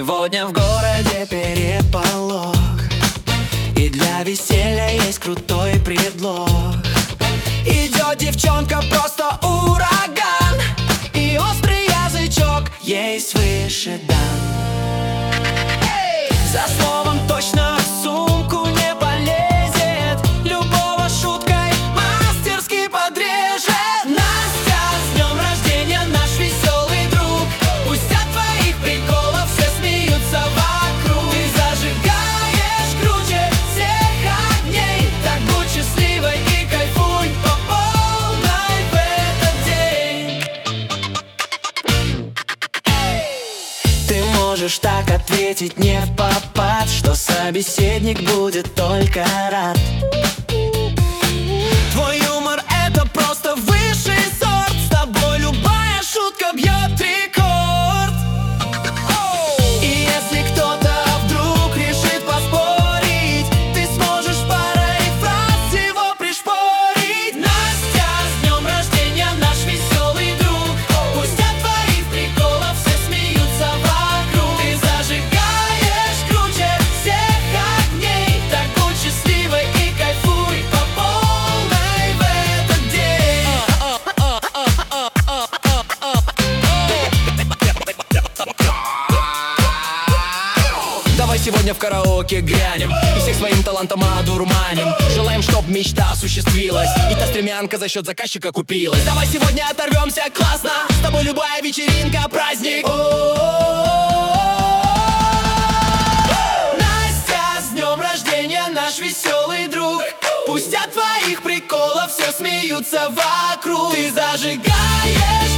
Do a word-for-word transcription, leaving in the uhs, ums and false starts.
Сегодня в городе переполох, и для веселья есть крутой предлог. Идет девчонка, просто ураган, и острый язычок ей свыше дан. За словом точно в сумку не полезет, любого шуткой мастерски подрежет. Настя, с днем рождения, наш веселый друг, пусть от твоих приколов все смеются вокруг. Ты зажигаешь круче всех огней, так будь счастливой и кайфуй по полной в этот день. Ты можешь так ответить не в попад, что собеседник будет только рад. Твой юмор — это просто высший сорт, с тобой любая шутка бьет рекорд. И если кто-то вдруг решит поспорить, ты сможешь парой фраз его пришпорить. Настя, с днем рождения, наш веселый друг, пусть от твоих приколов все смеются вокруг. Ты зажигаешь круче всех огней, так будь счастливой и кайфуй по полной в этот день. Давай сегодня в караоке грянем и всех своим талантом одурманим. Желаем, чтоб мечта осуществилась и та стремянка за счет заказчика купилась. Давай сегодня оторвемся классно, с тобой любая вечеринка праздник. Настя, с днем рождения, наш веселый друг, пусть от твоих приколов все смеются вокруг. Ты зажигаешь